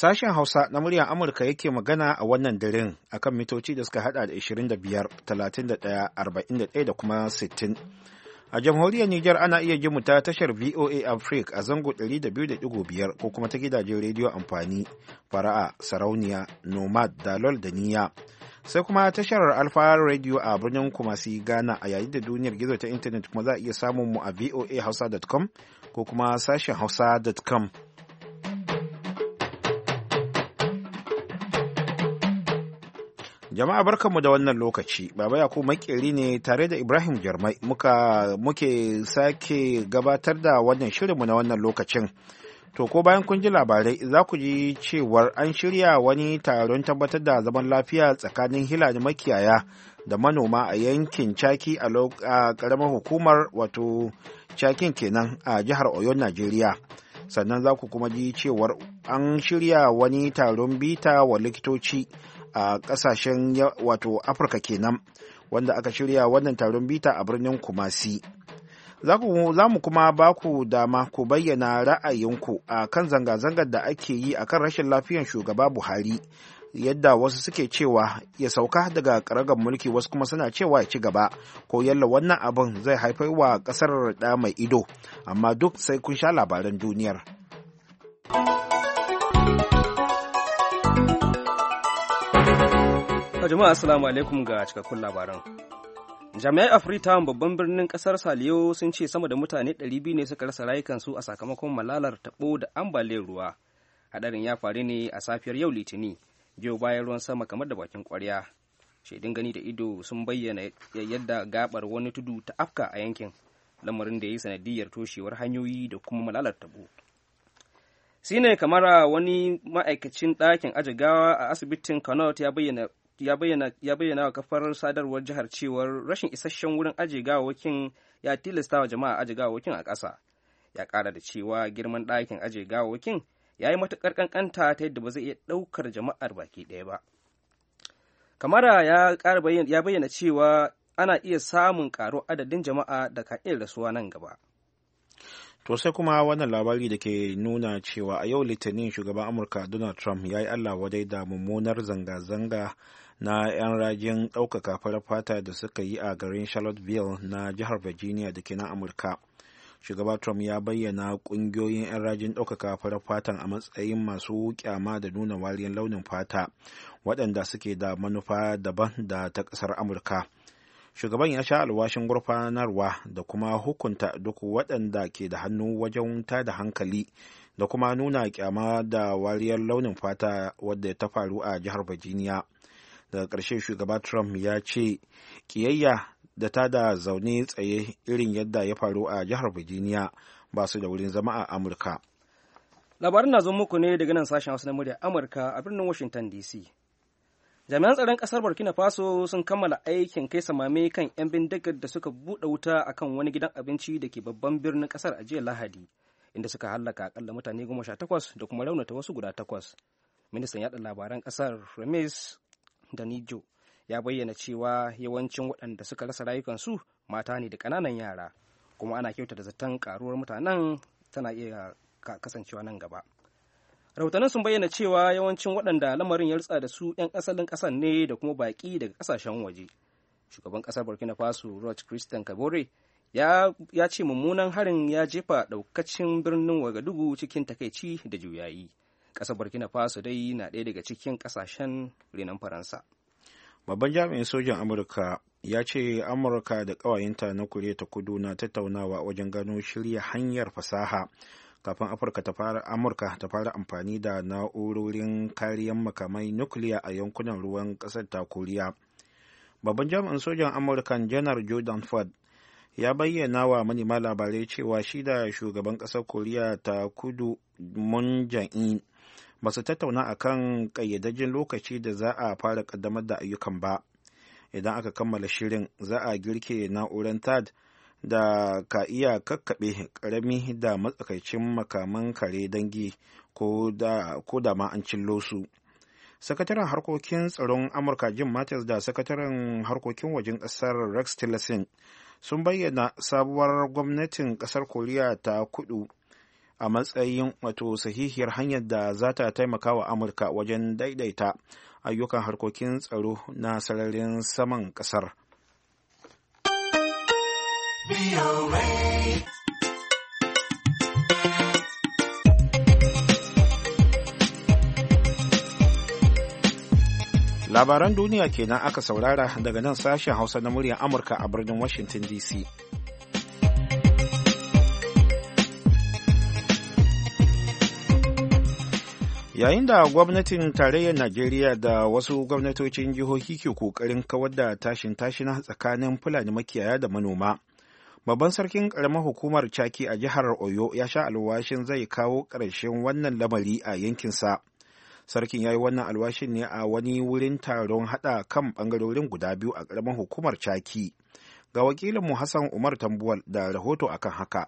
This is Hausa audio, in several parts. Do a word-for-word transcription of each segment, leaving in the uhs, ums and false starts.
Sashen Hausa na muryar Amurka yake magana a wannan daren akan mitoci da suka hada da ashirin da biyar, talatin da ɗaya, arba'in da ɗaya da kuma sittin. A jamhuriyar Nijar ana iya jin mu ta tashar V O A Africa a zango ɗari da biyu da ɗigo biyar ko kuma ta gidajen rediyo amfani, fara'a, sarauniya, nomad, dalol da niyya. Sai kuma tashar Alfa Radio a birnin Kumasi, Ghana a yayin da duniyar gizo ta intanet kuma za a iya samun mu a v o a hausa dot com ko kuma sashen hausa dot com. Jama'a barkanmu da wannan lokaci, Baba Yakubu Makeri ne tare da Ibrahim Jarmai muka muke sake gabatar da wannan shirinmu na wannan lokacin. To ko bayan kun ji labarai za ku ji cewar an shirya wani taron tabbatar da zaman lafiya tsakanin Hilani makiyaya da manoma a yankin Chaki a ƙaramar hukumar wato Chakin kenan a jihar Oyo, Najeriya. Sannan za ku kuma ji cewar an shirya wani taron bita wa likitoci a ƙasashen wato Afirka kenan wanda aka shirya wannan taron bita a birnin Kumasi. Za mu kuma ba ku dama ku bayyana ra'ayinku a kan zanga-zangar da ake yi a kan rashin lafiyar shugaba Buhari, yadda wasu suke cewa ya sauka daga ƙaragar mulki, wasu kuma suna cewa ya ci gaba, ko yalla wannan abin zai haifar wa ƙasar ɗa mai ido, amma duk sai kun sha labaran duniyar. Jama'a assalamu alaikum ga cikakkun labaran. Jami'ai a Freetown babban birnin kasar Saliyo sun ce sama da mutane ɗari biyu ne suka rasa rayukansu a sakamakon malalar taɓo da ambaliyar ruwa. Hadarin ya faru ne a safiyar yau Litini, biyo bayan ruwan sama kamar da bakin ƙwarya. Shaidun gani da ido sun bayyana yadda gabar wani tudu ta afka a yankin, lamarin da ya yi sanadiyar toshewar hanyoyi da kuma malalar taɓo. Sine Kamara, wani ma'aikacin ɗakin aje gawa a asibitin Connaught, ya bayyana ya bayyana ya bayyana wa kafar sadarwar jihar cewar rashin isasshen wurin aje gawawakin ya tilasta wa jama'a aje gawawakin a ƙasa. Ya ƙara da cewa girman ɗakin aje gawawakin ya yi matuƙar ƙanƙanta ta yadda ba zai iya ɗaukar jama'ar baki ɗaya ba. Kamara ya ƙara bayyana ya bayyana cewa ana iya samun ƙaro adadin jama'a da ka iya rasuwa nan gaba. To sai kuma wannan labari da ke nuna cewa a yau Litinin shugaban Amurka Donald Trump ya yi Allah wadai da mummunar zanga-zanga na 'yan rajin ɗaukaka farar fata da suka yi a garin Charlottesville na jihar Virginia da ke nan Amurka. Shugaba Trump ya bayyana ƙungiyoyin 'yan rajin ɗaukaka farar fatan a matsayin masu kyama da nuna wariyar launin fata waɗanda suke da manufa daban da ta ƙasar Amurka. Shugaban ya sha alwashin gurfanarwa da kuma hukunta duk waɗanda ke da hannu wajen tada hankali da kuma nuna kyama da wariyar launin fata wadda ta faru a jihar Virginia. Daga ƙarshe shugaba Trump ya ce ƙiyayya da tada zaune tsaye irin yadda ya faru a jihar Virginia ba su da wurin zama a Amurka. Labarin na zo muku ne daga nan sashen Hausa na muryar Amurka a birnin Washington D C. Jami'an tsaron ƙasar Burkina Faso sun kammala aikin kai samame kan 'yan bindigar da suka buɗe wuta akan wani gidan abinci da ke babban birnin ƙasar a jiya Lahadi, inda suka hallaka akalla mutane goma sha takwas da kuma raunata wasu guda takwas. Ministan yaɗa labaran ƙasar Remis Danijo ya bayyana cewa yawancin waɗanda suka rasa rayukansu mata ne da ƙananan yara, kuma ana kyautata zaton ƙaruwar mutanen tana iya kasancewa nan gaba. Rahotannin sun bayyana cewa yawancin waɗanda lamarin ya rutsa da su 'yan asalin ƙasar ne da kuma baƙi daga ƙasashen waje. Shugaban ƙasar Burkina Faso Roch Christian Kabore ya, ya ce mummunan harin ya jefa ɗaukacin birnin Wagadugu cikin takaici da juyayi. Ƙasar Burkina Faso dai na ɗaya daga cikin ƙasashen renon Faransa. Babban jami'in sojan Amurka ya ce Amurka da ƙawayenta na Koriya ta Kudu na tattaunawa wajen gano shirya hanyar fasaha kafin Afirka ta fara Amurka ta fara amfani da na'urorin kariyar makamai nukiliya a yankunan ruwan ƙasar ta Koriya. Babban jami'in sojan Amurka Janar Jordan Ford ya bayyana wa manema labarai cewa shi da shugaban ƙasar Koriya ta Kudu Moon Jae-in ba su tattauna a kan ƙayyadajjen lokaci da za a fara ƙaddamar da ayyukan ba. Idan aka kammala shirin za a girke na'urar T A D da ka iya kakkaɓe ƙarami da matsakaicin makaman kare dangi ko da ma an cillo su. Sakataren harkokin tsaron Amurka Jim Mattis da sakataren harkokin wajen ƙasar Rex Tillerson sun bayyana sabuwar gwamnatin ƙasar Koriya ta Kudu a matsayin wato sahihiyar hanyar da za ta taimaka wa Amurka wajen daidaita ayyukan harkokin tsaro na sararin saman ƙasar. Labaran duniya kenan aka saurara daga nan sashen Hausa na muryar Amurka a birnin Washington D C. Yayin da gwamnatin tarayyar Najeriya da wasu gwamnatocin jihohi ke kokarin kawar da tashin tashina tsakanin Fulani makiyaya da manoma, babban sarkin ƙaramar hukumar Chaki a jihar Oyo ya sha alwashin zai kawo ƙarshen wannan lamari a yankinsa. Sarkin ya yi wannan alwashin ne a wani wurin taron haɗa kan ɓangarorin guda biyu a ƙaramar hukumar Chaki. Ga wakilinmu Hassan Umar Tambuwal da rahoto akan haka.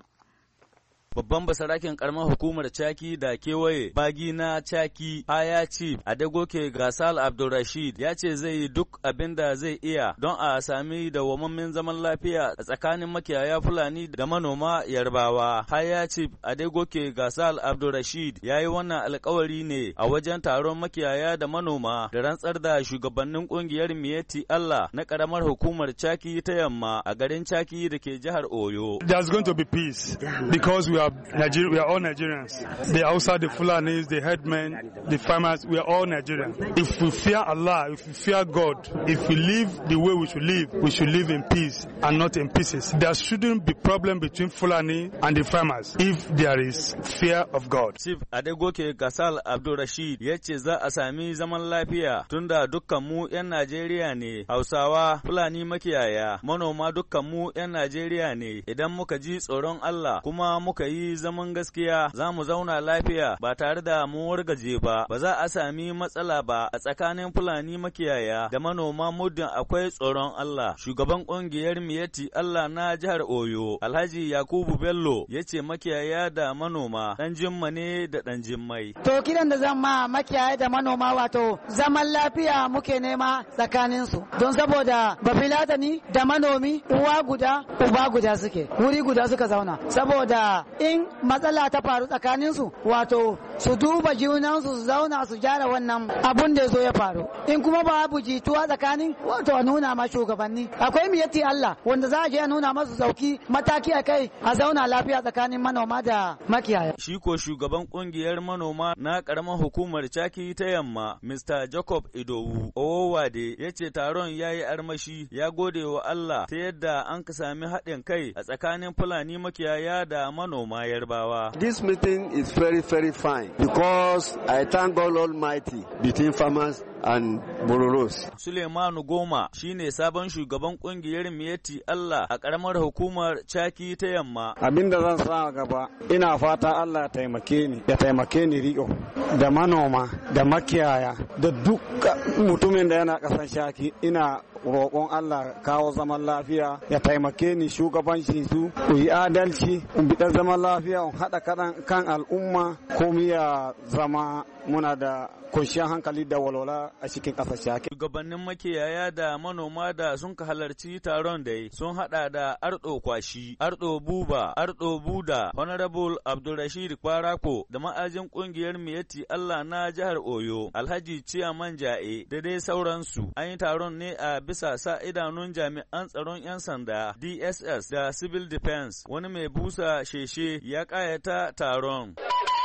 Babban basarakin karamar hukumar Chaki da kewaye bagi na Chaki Aya Chief Adegoke Gasal Abdulrashid ya ce zai yi duk abin da zai iya don a sami dawwammamin zaman lafiya a tsakanin makiyaya Fulani da manoma Yarbawa. Aya Chief Adegoke Gasal Abdulrashid ya yi wannan alkawari ne a wajen taron makiyaya da manoma da rantsar da shugabannin kungiyar Miyetti Allah na karamar hukumar Chaki ta yamma a garin Chaki da ke jihar Oyo. There's going to be peace because we are Niger- we are all Nigerians. The Hausa, the Fulanis, the headmen, the farmers, we are all Nigerians. If we fear Allah, if we fear God, if we live the way we should live, we should live in peace and not in pieces. There shouldn't be problem between Fulani and the farmers if there is fear of God. Chief Adegoke Gasal Abdul Rashid ya ce za a sami zaman lafiya tunda dukkan mu 'yan Najeriya ne, Hausawa, Fulani makiyaya, manoma dukkan mu 'yan Najeriya ne. Idan muka ji tsoron Allah kuma muka yi zaman gaskiya za mu zauna lafiya ba tare da mu wargaje ba, ba za a sami matsala ba a tsakanin Fulani makiyaya da manoma muddin akwai tsoron Allah. Shugaban kungiyar Miyetti Allah na jihar Oyo, Alhaji Yakubu Bello, ya ce makiyaya da manoma dan jimma ne da dan jimmai. To kiran da zan ma makiyaya da manoma wato zaman lafiya muke nema tsakanin su, don saboda bafilatani da manomi uwa guda uba guda suke, wuri guda suka zauna, saboda in matsala ta faru tsakaninsu wato su duba junansu su zauna su gyara wannan abun da zo ya faru. In kuma babu jituwa tsakanin wato a nuna ma shugabanni akwai Miyetti Allah wanda za a je a nuna masu sauki mataki a kai a zauna lafiya tsakanin manoma da makiyaya. Shi ko shugaban kungiyar manoma na karamar hukumar Chaki ta yamma Mister Jacob Idowu Owowade ya ce taron ya yi armashi, ya gode wa Allah ta yadda an ka sami haɗin kai a tsakanin Fulani makiyaya da manoma Yarbawa. This meeting is very, very fine because I thank God Almighty between farmers and Bororos. Suleimanu Goma shine sabon shugaban kungiyar Miyetti Allah a karamar hukumar Chaki ta yamma. Abinda zan sa gaba, ina fata Allah ya taimake ni, ya taimake ni riƙo da manoma da makiyaya da duk mutumin da yana ƙasan Chaki. Ina roƙon Allah kawo zaman lafiya, ya taimake ni shugabanci su ku yi adalci, in bi zaman lafiya, in haɗa kan al'umma, komai ya zama muna da kwanciyar hankali da walwala a cikin ƙasar Chaki. Shugabannin makiyaya da manoma da sun ka halarci taron da sun haɗa da Ardo Kwashi, Ardo Buba, Ardo Buda, Honorable Abdulrashid Kwarako da ma'ajin ƙungiyar Miyetti Allah na jihar Oyo, Alhaji Ciyaman Ja'e da dai sauransu. An yi taron ne a bisa sa idanun jami'an tsaron 'yan sanda, D S S da Civil Defense. Wani mai busa sheshe ya ƙayata taron.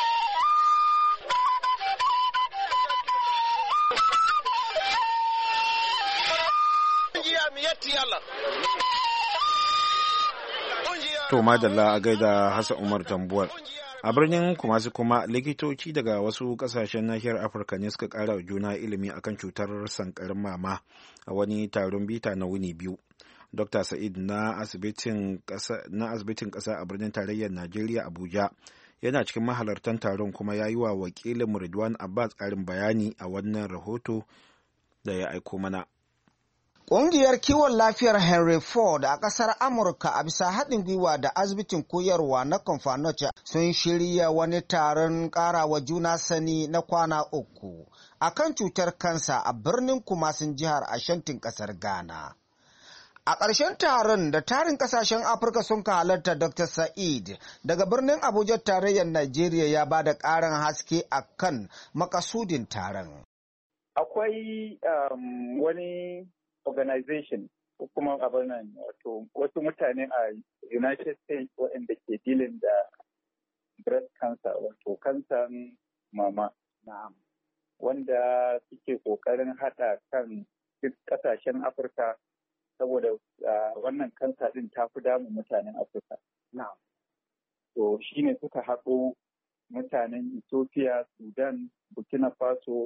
To madalla a gaida Hassan Umar Tambuwal. A birnin Kumasi kuma likitoci daga wasu kasashen nahiyar Afirka ne suka kara wa juna ilimi akan cutar sankarin mama a wani taron bita na wuni biyu. Doctor Sa'id na asibitin ƙasa a birnin tarayyar Najeriya Abuja yana cikin mahalartan taron kuma ya yi wa wakilin Ridwan Abbas ƙarin bayani a wannan rahoto da ya aiko mana. Ƙungiyar kiwon lafiyar Henry Ford a ƙasar Amurka a bisa haɗin gwiwa da asibitin koyarwa na Confanocha sun shirya wani taron ƙarawa juna sani na kwana uku akan cutar kansa a birnin Kumasin jihar Ashantin ƙasar Ghana. A ƙarshen taron da tarin ƙasashen Afirka sun ka halarta, Doctor Sa'id daga birnin Abuja tarayyar Najeriya ya ba da ƙarin haske a kan makasudin taron. Akwai um, wani organization ko kuma abin nan wato wasu mutane a United States waɗanda ke dealing da breast cancer wato kansan mama. Na'am. Wanda suke ƙoƙarin haɗa kan duk ƙasashen Afirka saboda wannan kansa din ta fi damun mutanen Afirka. Na'am. To shi ne suka haɗo mutanen Ethiopia, Sudan, Burkina Faso,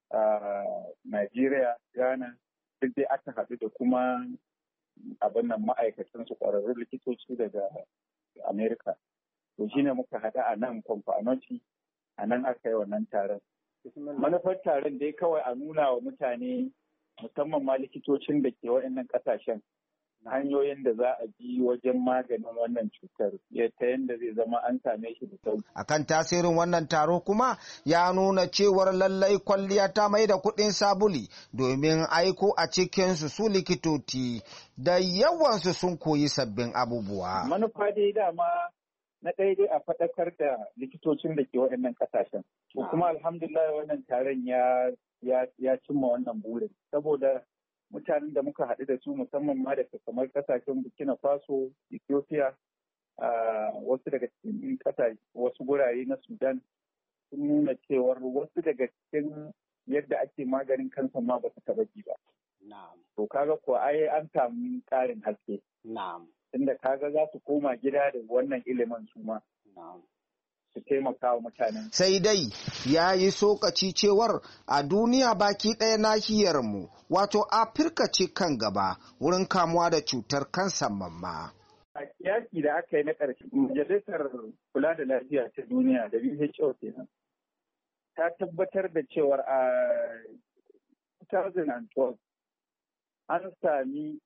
Nigeria, Ghana, duk dai aka haɗu da kuma abin nan ma'aikatan su ƙwararrun likitoci daga Amerika. To shi ne muka haɗa a nan Kwamfanoci, a nan aka yi wannan taron. Manufar taron dai kawai a nuna wa mutane musamman ma likitocin da ke waɗannan ƙasashen hanyoyin da za a bi wajen maganin wannan cutar ta yadda zai zama an same shi da sauki. Akan tasirin wannan taro kuma ya nuna cewar lallai kwalliya ta mai da kuɗin sabuli domin aiko a cikinsu su likitoci da yawansu sun koyi sabbin abubuwa. Manufa dai dama na ɗaya dai a faɗakar da likitocin da ke waɗannan ƙasashen. Ko kuma alhamdulillah wannan taron ya ya cimma wannan burin saboda mutanen da muka haɗu da su musamman ma daga kamar ƙasashen Burkina Faso, Ethiopia, wasu daga cikin ƙasashe wasu gurare na Sudan sun nuna cewar wasu daga cikin yadda ake maganin kansa ma ba su taɓa ji ba. To kaga ko ai an samu ƙarin haske. Tunda kaga za su koma gida da wannan ilimin su ma. Su taimaka wa mutanen. Sai dai ya yi sokaci cewar a duniya baki ɗaya nahiyarmu wato Afirka ce kan gaba wurin kamuwa da cutar kansan mamma. A kiyasi da aka yi na ƙarshe, Majalisar Kula da Lafiya ta Duniya da W H O kenan ta tabbatar da cewar a twenty twelve an sami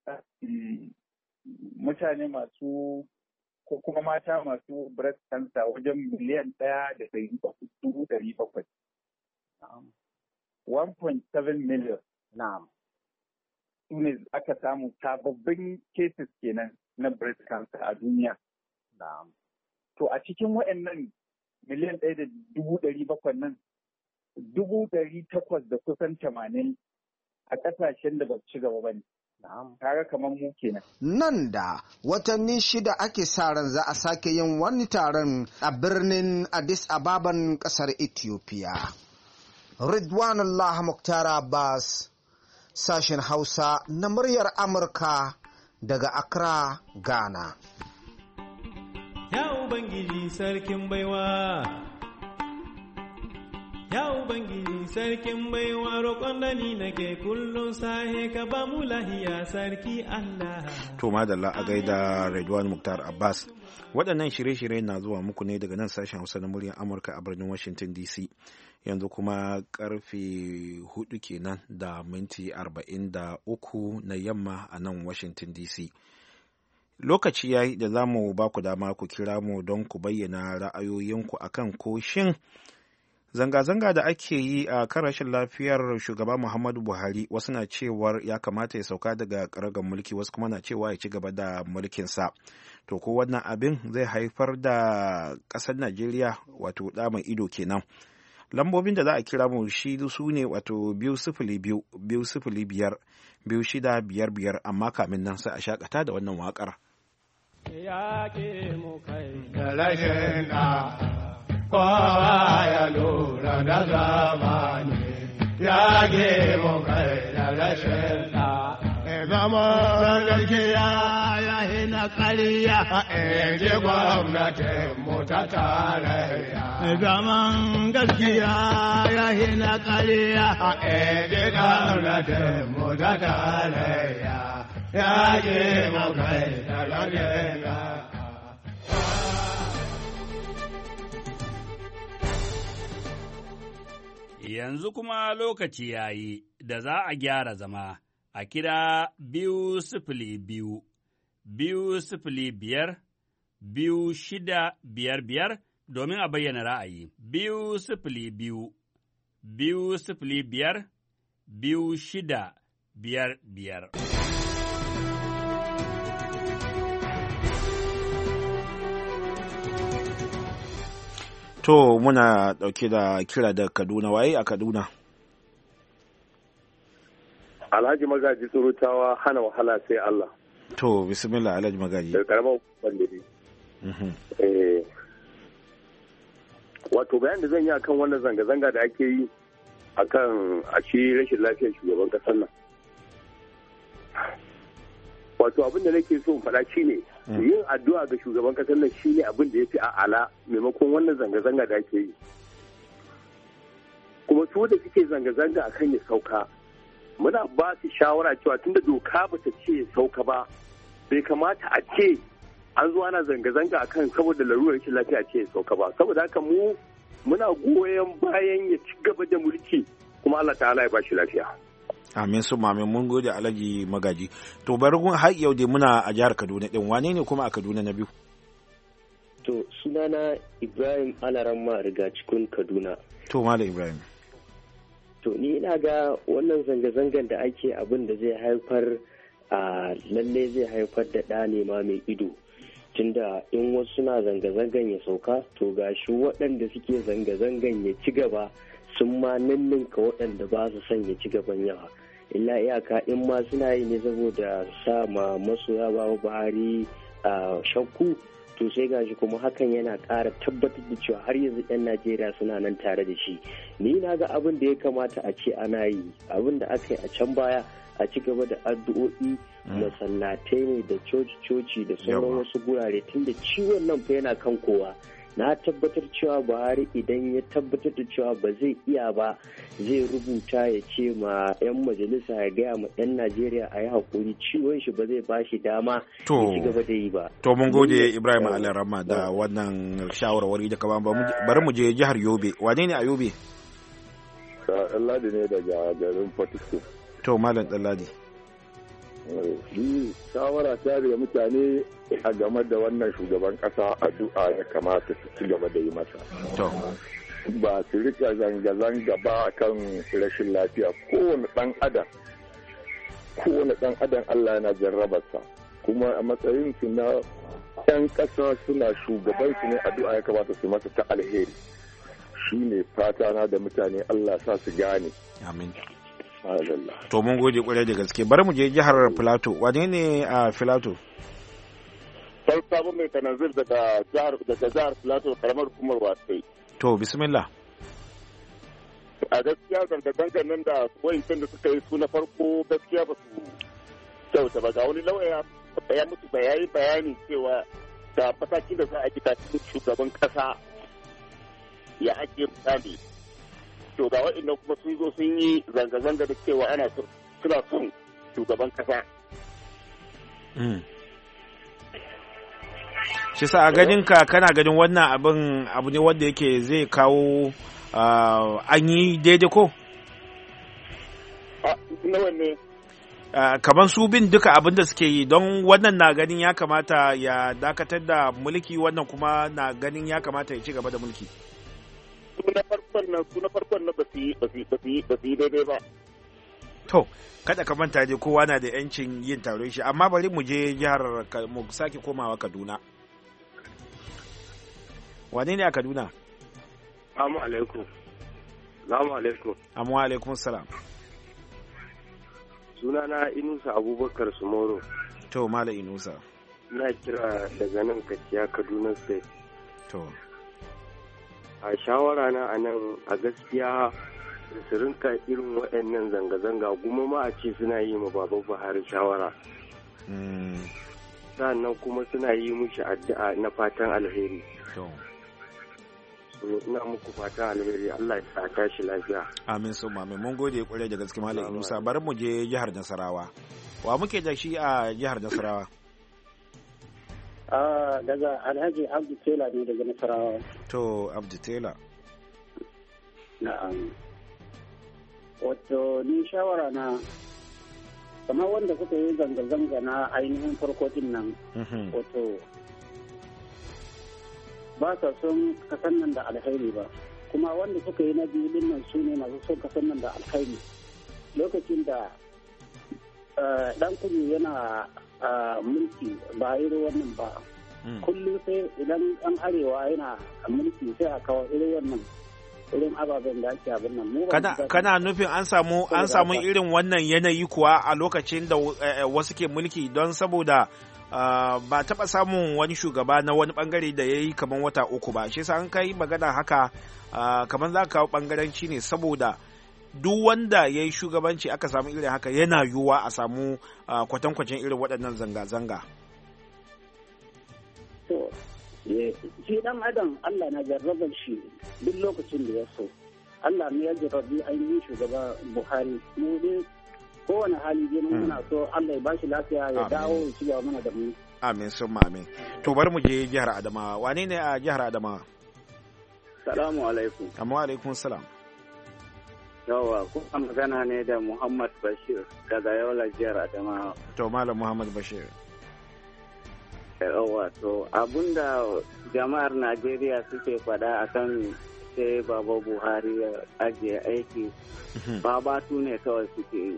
mutane masu ko kuma mata masu breast cancer wajen miliyan ɗaya da dubu ɗari bakwai. one point seven million. Na'am. Su ne aka samu sababbin cases kenan na breast cancer a duniya. Na'am. To a cikin waɗannan miliyan ɗaya da dubu ɗari bakwai nan, dubu ɗari takwas da kusan tamanin a ƙasashen da ba su ci gaba ba ne. Kaga kamar mu kenan. Nan da watanni shida ake sa ran za a sake yin wani taron a birnin Addis Ababan kasar Ethiopia. Ridwanullah Muktar Abbas, sashen Hausa na muryar Amurka daga Accra, Ghana. Ya Ubangiji sarkin baiwa. Ya Ubangiji sarkin baiwa roƙon da ni nake kullum sahe ka ba mu lahiya sarki Allah. To madalla a gaida Redwan Muktar Abbas. Waɗannan shirye-shirye na zuwa muku ne daga nan sashen Hausa na muryar Amurka a birnin Washington D C. Yanzu kuma karfe hudu kenan da minti arba'in da uku na yamma a nan Washington D C. Lokaci ya yi da za mu ba ku dama ku kira mu don ku bayyana ra'ayoyinku akan ko shin zanga-zanga da ake yi a kan rashin lafiyar shugaba Muhammadu Buhari, wasu na cewar ya kamata ya sauka daga karagar mulki, wasu kuma na cewa ya ci gaba da mulkinsa. To ko wannan abin zai haifar da ƙasar Najeriya wato ɗa mai ido kenan. Lambobin da za a kira mu shi su ne wato biyu sifili biyu biyu sifili biyar biyu shida biyar biyar, amma kamin nan sai a shakata da wannan waƙar. Ya ke mu kai da rashin kowa ya lura da zamani ya ge mu kai da rashin da zama gaskiya ya hina ƙarya a ji gwamnatin mu ta tarayya zaman gaskiya ya hina ƙarya a ji gwamnatin mu ta tarayya ya ge mu kai da rashin da. Yanzu kuma lokaci ya yi da za a gyara zama a kira biyu sifili biyu, biyu sifili biyar, biyu shida biyar biyar domin a bayyana ra'ayi. Biyu sifili biyu, biyu sifili biyar, biyu shida biyar biyar. To muna ɗauke da kira da Kaduna, waye a Kaduna? Alhaji Magaji Tsurutawa hana wahala sai Allah. To bismillah Alhaji Magaji. Da karamar bandiri. Eh wato bayan da zan yi akan wannan zanga-zanga da ake yi akan a shi rashin lafiyar shugaban kasar nan. Wato abin da nake so in faɗa shine yin addu'a ga shugaban kasar nan shine abin da yafi a'ala maimakon wannan zanga-zanga da ake yi. Kuma su da suke zanga-zanga akan ya sauka muna ba su shawara cewa tunda doka ba ta ce sauka ba bai kamata a ce an zo ana zanga-zanga akan saboda larurar rashin lafiya ce sauka ba saboda haka mu muna goyon bayan ya ci gaba da mulki kuma Allah ta'ala ya ba shi lafiya. Amin su mamin mun gode Alhaji Magaji. To bari kun har yau dai muna a jihar Kaduna din, wane ne kuma a Kaduna na biyu? To sunana Ibrahim Alaramma riga cikin Kaduna. To Malam Ibrahim. To ni ina ga wannan zanga-zangan da ake abin da zai haifar a lalle zai haifar da ɗa ne ma mai ido. Tunda in wasu suna zanga-zangan ya sauka to gashi waɗanda suke zanga-zangan ya ci gaba sun ma ninninka waɗanda ba su son ya ci gaban yawa. Illa iyaka in ma suna yi ne saboda sa ma masoya ba Buhari a shakku to sai gashi kuma hakan yana ƙara tabbatar da cewa har yanzu 'yan Najeriya suna nan tare da shi. Ni na ga abin da ya kamata a ce ana yi abin da aka yi a can baya a ci gaba da addu'o'i masallatai ne da coci-coci da sauran wasu gurare tunda ciwon nan fa yana kan kowa. Na tabbatar cewa Buhari idan ya tabbatar da cewa ba zai iya ba zai rubuta ya ce ma 'yan majalisa ya gaya ma 'yan Najeriya a yi haƙuri ciwon shi ba zai ba shi dama ya ci gaba da yi ba. To mun gode Ibrahim Alarama da wannan shawarwari da kama bari mu je jihar Yobe. Wane ne a Yobe? Ɗanladi ne daga garin Fortisco. To Malam Ɗanladi. Ni shawara ta daga mutane a game da wannan shugaban kasa addu'a ya kamata su ci gaba da yi masa. Ba su rika zanga-zanga ba kan rashin lafiya kowane ɗan adam. Kowane ɗan adam Allah yana jarrabarsa. Kuma a matsayin su na 'yan ƙasa suna shugaban su ne addu'a ya kamata su masa ta alheri. Shi ne fata na da mutane Allah sa su gane. Amin. To mun gode kwarai da gaske. Bari mu je jihar Filato. Wane ne a Filato? Falsafo mai tanazir daga jihar daga jihar Filato karamar hukumar Wasai. To bismillah. A gaskiya zanga-zangar nan da wayancan da suka yi su na farko gaskiya ba su kyauta ba. Ga wani lauya ya mutu bayani bayani cewa da matakin da za a gida cikin shugaban kasa ya ake misali. To ga waɗannan kuma sun zo sun yi zanga-zanga da cewa ana suna son shugaban kasa. Shi sa a ganin ka kana ganin wannan abin abu ne wanda yake zai kawo an yi daidai ko? Nawa ne? Kamar su bin duka abin da suke yi don wannan na ganin ya kamata ya dakatar da mulki wannan kuma na ganin ya kamata ya ci gaba da mulki. Suna farkon nan suna farkon nan ba su yi ba su yi ba su yi daidai ba. To kada ka manta dai kowa na da yancin yin taron shi amma bari mu je jihar mu sake komawa Kaduna. Wane ne a Kaduna? Assalamu alaikum. Assalamu alaikum. Amma alaikum salam. Sunana Inusa Abubakar Sumoro. To Malam Inusa. Ina kira daga nan Kaciya Kaduna State. To. A shawara na a nan a gaskiya su rinka irin waɗannan zanga-zanga kuma ma a ce suna yi ma baban Buhari shawara. Sannan kuma suna yi mushi addu'a na fatan alheri. Ina muku fatan alheri Allah ya sa tashi lafiya. Amin su mamin mun gode kwarai da gaske Malam Inusa. Bari mu je jihar Nasarawa. Wa muke da shi a jihar Nasarawa? Uh, daga Alhaji Abdu Tela ne daga Nasarawa. To Abdu Tela. Na'am. Wato ni shawara na kamar wanda suka yi zanga-zanga na ainihin farko din nan. Wato ba sa son kasan nan da alkhairi ba. Kuma wanda suka yi na biyu din nan su ne masu son kasan nan da alkhairi. Lokacin da dan kudu yana mulki ba irin wannan ba kullum sai idan an arewa yana mulki sai a kawo irin wannan irin ababen da ake abin nan. Kana, kana nufin an samu an samu irin wannan yanayi kuwa a lokacin da wasu ke mulki don saboda Uh, ba taɓa samun wani shugaba na wani ɓangare da ya yi kamar wata uku ba shi yasa an kai magana haka uh, kamar za ka kawo ɓangaranci ne saboda duk wanda ya yi shugabanci aka samu irin haka yana yiwuwa a samu uh, kwatankwacin irin waɗannan zanga-zanga. To, shi ɗan adam Allah na jarrabar shi duk lokacin da ya so. Allah ne ya jarrabi ainihin shugaba Buhari. Mu dai kowane hali dai muna so Allah ya ba shi lafiya ya dawo ya ci gaba mana da mu. Amin sun amin. To bari mu je jihar Adamawa. Wane ne a jihar Adamawa? Salamu alaikum. Amma alaikum salam. Yawa, kuma magana ne da Muhammad Bashir daga Yola jihar Adamawa. To Malam Muhammad Bashir. Yawa, to abunda jama'ar Najeriya suke faɗa akan sai Baba Buhari ya ajiye aiki ba batu ne kawai suke yi.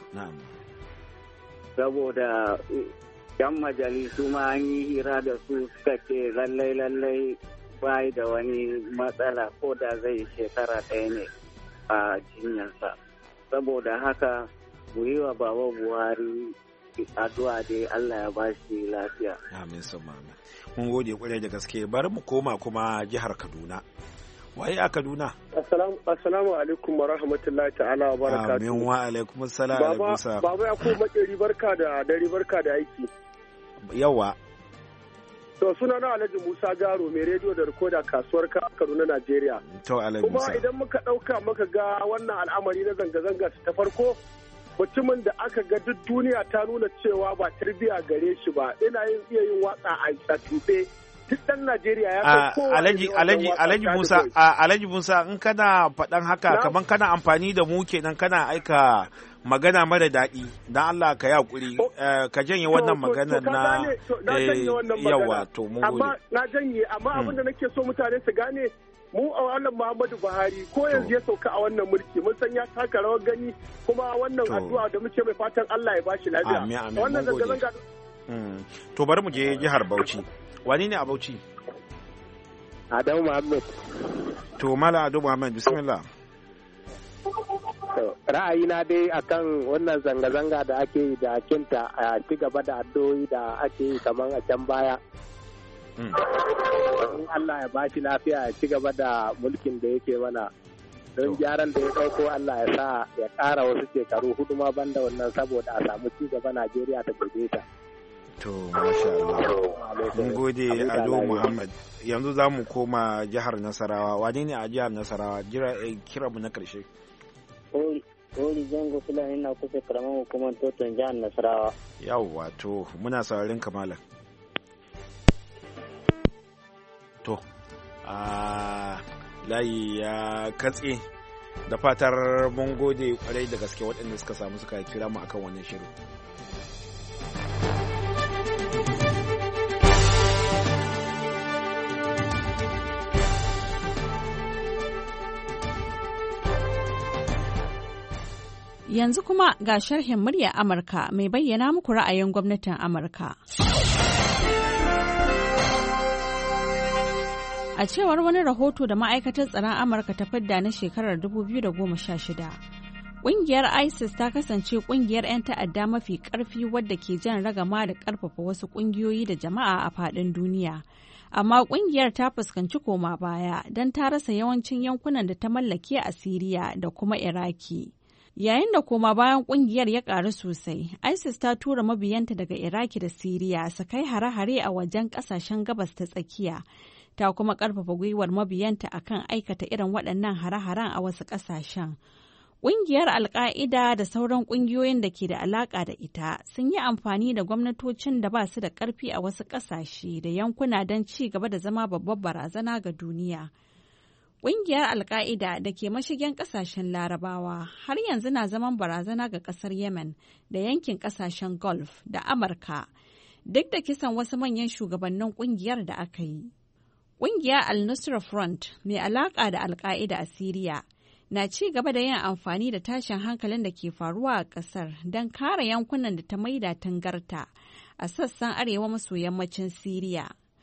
Saboda yan majalisu ma an yi hira da su suka ce lallai lallai bai da wani matsala ko da zai shekara ɗaya ne a jinyarsa. Saboda haka mu yi wa Baba Buhari addu'a dai Allah ya ba shi lafiya. Amin sama. Mun gode kwarai da gaske. Bari mu koma kuma jihar Kaduna. Waye a Kaduna? Assalamu alaikum wa rahmatullahi ta'ala wa barakatuhu. Amin wa alaikum salam alaikum salam. Baba ya kuma makeri barka da dare barka da aiki. Yawa. To suna na Alhaji Musa Garo mai rediyo da rikoda kasuwar Kaduna Najeriya. To Alhaji Musa. Kuma idan muka dauka muka ga wannan al'amari na zanga-zanga ta farko mutumin da aka ga duk duniya ta nuna cewa ba tarbiya gare shi ba ina yin iya yin watsa a tube. Alhaji Alhaji Alhaji Musa Alhaji Musa in kana faɗan haka kaman kana amfani da mu kenan kana aika magana mara daɗi dan Allah ka yi hakuri ka janye wannan maganar na yawa to mun gode amma na janye amma abin da nake so mutane su gane mu a wannan Muhammadu Buhari ko yanzu ya sauka a wannan mulki mun san ya taka rawar gani kuma wannan addu'a da muke mai fatan Allah ya bashi lafiya wannan zanga zanga to bari mu je jihar Bauchi. Wani ne a Bauchi? Adamu Muhammad. To Mala Adamu Muhammad, bismillah. Ra'ayina dai akan wannan zanga-zanga da ake yi da kinta a ci gaba da addu'o'i da ake yi kamar a can baya. In Allah ya bashi lafiya ya ci gaba da mulkin da yake mana. Don gyaran da ya ɗauko Allah ya sa ya ƙara wasu shekaru hudu ma banda wannan saboda a samu ci gaba Najeriya ta gobe ta. To, masha Allah. Mun gode Ado Muhammad. Yanzu za mu koma jihar Nasarawa. Wane ne a jihar Nasarawa? Jira kira mu na ƙarshe. Ori Zango Fulani na kusa karamar hukumar Toton jihar Nasarawa. Yawwa, to muna saurarin kamala. To, a layi ya katse da fatar mun gode kwarai da gaske waɗanda suka samu suka kira mu akan wannan shirin. Yanzu kuma ga sharhin murya Amurka mai bayyana muku ra'ayin gwamnatin Amurka. A cewar wani rahoto da ma'aikatar tsaron Amurka ta fidda na shekarar dubu biyu da goma sha shida, ƙungiyar ISIS ta kasance ƙungiyar 'yan ta'adda mafi ƙarfi wadda ke jan ragama da ƙarfafa wasu ƙungiyoyi da jama'a a faɗin duniya. Amma ƙungiyar ta fuskanci koma baya don ta rasa yawancin yankunan da ta mallake a Siriya da kuma Iraki. Yayin da koma bayan kungiyar ya ƙaru sosai, ISIS ta tura mabiyanta daga Iraki da Siriya su kai hare-hare a wajen ƙasashen gabas ta tsakiya, ta kuma ƙarfafa gwiwar mabiyanta akan aikata irin waɗannan hare-haren a wasu ƙasashen. Ƙungiyar Al-Qaida da sauran ƙungiyoyin da ke da alaƙa da ita sun yi amfani da gwamnatocin da ba su da ƙarfi a wasu ƙasashe da yankuna don ci gaba da zama babbar barazana ga duniya. Ƙungiyar Al-Qaida da ke mashigin ƙasashen Larabawa har yanzu na zaman barazana ga ƙasar Yemen da yankin ƙasashen Gulf da Amurka, duk da kisan wasu manyan shugabannin ƙungiyar da aka yi. Ƙungiyar Al-Nusra Front mai alaƙa da Al-Qaida a Siriya na ci gaba da yin amfani da tashin hankalin da ke faruwa a ƙasar don kare yankunan da ta maida tangarta a sassan arewa maso yammacin Siriya.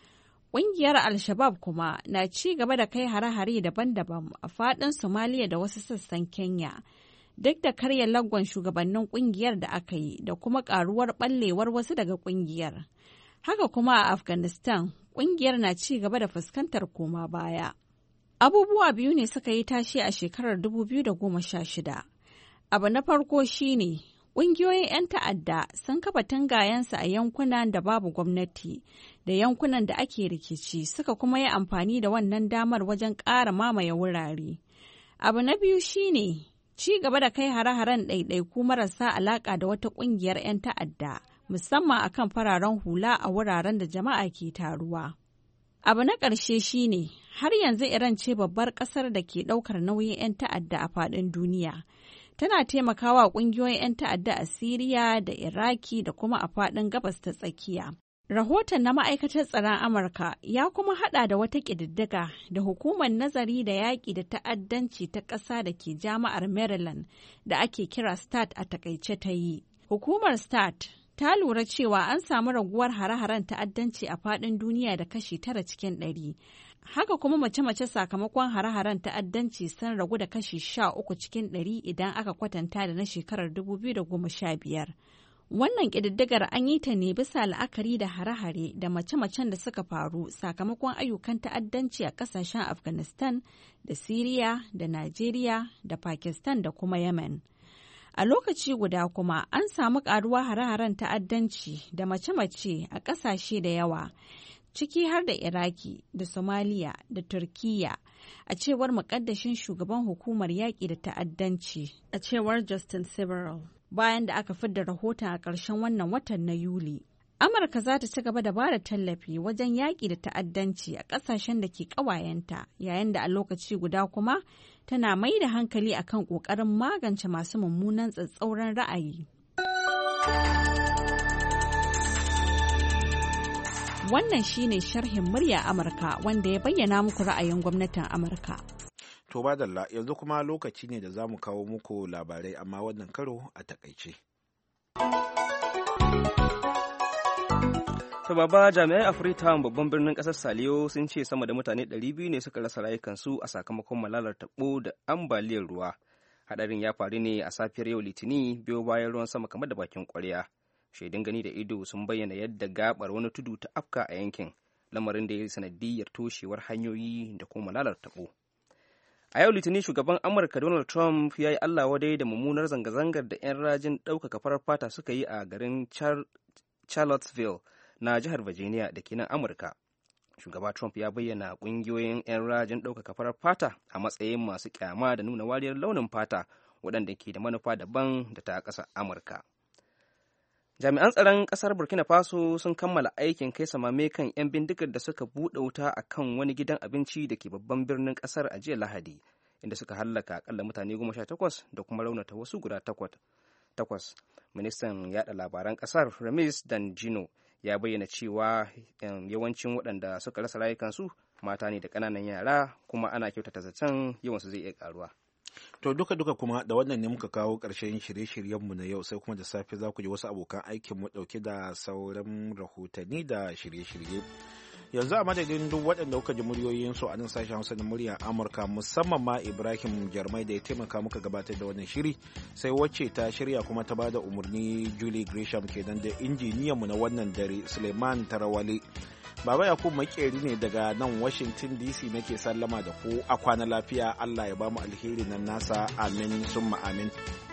Ƙungiyar Al-Shabab kuma na ci gaba da kai hare-hare daban-daban a faɗin Somalia da wasu sassan Kenya, duk da karya lagwan shugabannin ƙungiyar da aka yi da kuma ƙaruwar ɓallewar wasu daga ƙungiyar. Haka kuma a Afghanistan, ƙungiyar na ci gaba da fuskantar koma baya. Abubuwa biyu ne suka yi tashi a shekarar dubu biyu da goma sha shida. Abu na farko shine ƙungiyoyin 'yan ta'adda sun kafa tungayensu a yankunan da babu gwamnati da yankunan da ake rikici, suka kuma yi amfani da wannan damar wajen ƙara mamaye wurare. Abu na biyu shine ci gaba da kai hare-haren ɗaiɗaiku marasa alaƙa da wata ƙungiyar 'yan ta'adda, musamman akan fararen hula a wuraren da jama'a ke taruwa. Abu na ƙarshe shine har yanzu Iran ce babbar ƙasar da ke ɗaukar nauyin 'yan ta'adda a faɗin duniya. Tana taimakawa ƙungiyoyin 'yan ta'adda a Siriya da Iraki da kuma a faɗin gabas ta tsakiya. Rahoton na ma'aikatar tsaron Amurka ya kuma haɗa da wata ƙididdiga da hukumar nazari da yaƙi da ta'addanci ta ƙasa da ke jami'ar Maryland da ake kira START a takaice ta yi. Hukumar START ta lura cewa an samu raguwar hare-haren ta'addanci a faɗin duniya da kashi tara cikin ɗari. Haka kuma mace-mace sakamakon hare-haren ta'addanci sun ragu da kashi sha uku cikin ɗari idan aka kwatanta da na shekarar dubu biyu da goma sha biyar. Wannan ƙididdigar an yi ta ne bisa la'akari da hare-hare da mace-macen da suka faru sakamakon ayyukan ta'addanci a ƙasashen Afghanistan da Siriya da Najeriya da Pakistan da kuma Yemen. A lokaci guda kuma an samu ƙaruwa hare-haren ta'addanci da mace-mace a ƙasashe da yawa, ciki har da Iraki da Somalia da Turkiyya, a cewar muƙaddashin shugaban hukumar yaƙi da ta'addanci, a cewar Justin Several, bayan da aka fidda rahoton a ƙarshen wannan watan na Yuli. Amurka za ta ci gaba da ba da tallafi wajen yaƙi da ta'addanci a ƙasashen da ke ƙawayenta, yayin da a lokaci guda kuma tana mai da hankali akan ƙoƙarin magance masu mummunan tsatsauran ra'ayi. Wannan shine sharhin murya Amurka wanda ya bayyana muku ra'ayin gwamnatin Amurka. To badalla, yanzu kuma lokaci ne da za mu kawo muku labarai amma wannan karo a takaice. To baba, jami'ai a Freetown babban birnin ƙasar Saliyo sun ce sama da mutane ɗari biyu ne suka rasa rayukansu a sakamakon malalar taɓo da ambaliyar ruwa. Hadarin ya faru ne a safiyar yau Litinin biyo bayan ruwan sama kamar da bakin ƙwarya. Shaidun gani da ido sun bayyana yadda gabar wani tudu ta afka a yankin, lamarin da ya yi sanadiyyar toshewar hanyoyi da kuma malalar taɓo. A yau Litinin shugaban Amurka Donald Trump ya yi Allah wadai da mummunar zanga-zangar da 'yan rajin ɗaukaka farar fata suka yi a garin Charlottesville na jihar Virginia da ke nan Amurka. Shugaba Trump ya bayyana ƙungiyoyin 'yan rajin ɗaukaka farar fata a matsayin masu kyama da nuna wariyar launin fata waɗanda ke da manufa daban da ta ƙasar Amurka. Jami'an tsaron ƙasar Burkina Faso sun kammala aikin kai samame kan 'yan bindigar da suka buɗe wuta a kan wani gidan abinci da ke babban birnin ƙasar a jiya Lahadi, inda suka hallaka akalla mutane goma sha takwas da kuma raunata wasu guda takwas. Ministan yaɗa labaran ƙasar Remis Danjino ya bayyana cewa yawancin waɗanda suka rasa rayukansu mata ne da ƙananan yara, kuma ana kyautata zaton yawansu zai iya ƙaruwa. To duka-duka kuma da wannan ne muka kawo ƙarshen shirye-shiryenmu na yau, sai kuma da safe za ku ji wasu abokan aikinmu ɗauke da sauran rahotanni da shirye-shirye. Yanzu a madadin duk waɗanda kuka ji muryoyinsu a nan sashen Hausa na muryar Amurka, musamman ma Ibrahim Jarmai da ya taimaka muka gabatar da wannan shiri, sai wacce ta shirya kuma ta bada umarni Julie Gresham kenan da injiniyanmu na wannan dare Suleiman Tarawale. Baba Yakubu Makeri ne daga nan Washington D C nake sallama da ku a kwana lafiya. Allah ya ba mu alheri nan nasa, amin summa amin.